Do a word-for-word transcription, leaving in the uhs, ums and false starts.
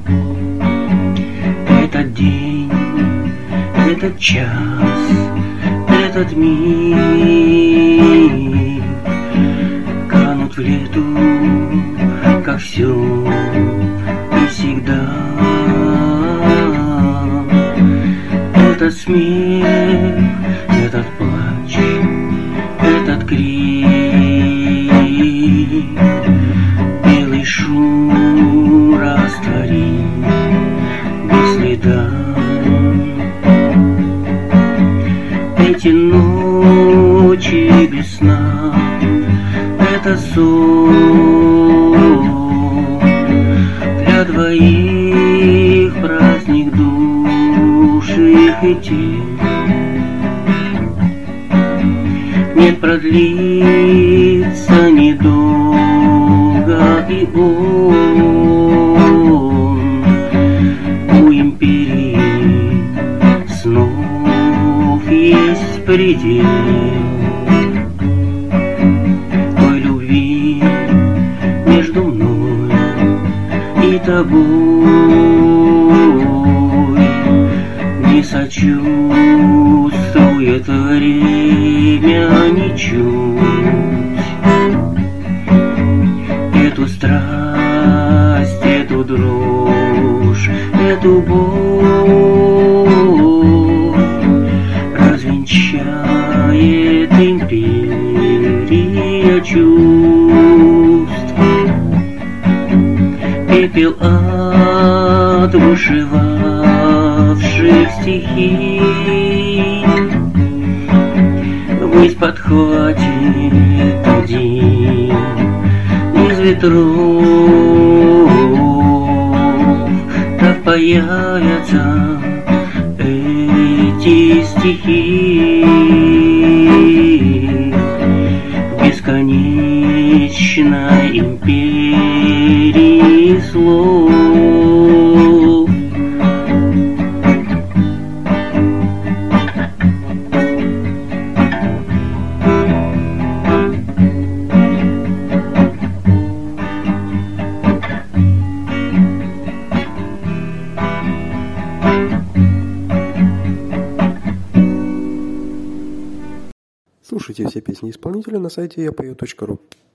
Этот день, этот час, этот миг канут в лету, как все и всегда. Этот смех, этот плач, этот крик, белый шум растворим без следа. Эти ночи без сна, это сон для двоих, праздник душ и тел. Нет, продлится недолго, и он у империи снов есть предел. Той любви между мной и тобой не сочувствует время ничуть. Эту страсть, эту дрожь, эту боль развенчает империя чувств. Пепел от бушевавших стихий ввысь подхватит один из ветров. Так появятся эти стихи в бесконечной империи слов. Слушайте все песни исполнителя на сайте я пою точка ру.